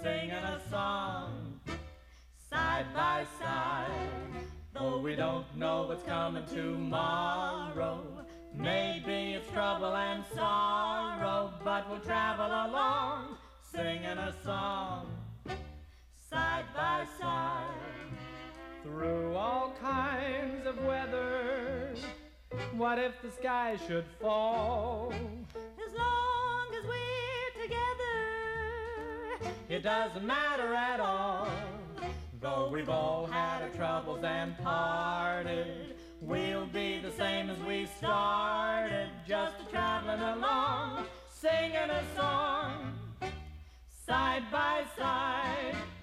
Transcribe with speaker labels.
Speaker 1: singing a song, side by side. Though we don't know what's coming tomorrow, maybe it's trouble and sorrow, but we'll travel along, singing a song, side by side. Through all kinds of weather, what if the sky should fall?
Speaker 2: As long as we're together,
Speaker 1: It doesn't matter at all. Though we've all had our troubles and parted, we'll be the same as we started, just a-traveling along, singing a song, side by side.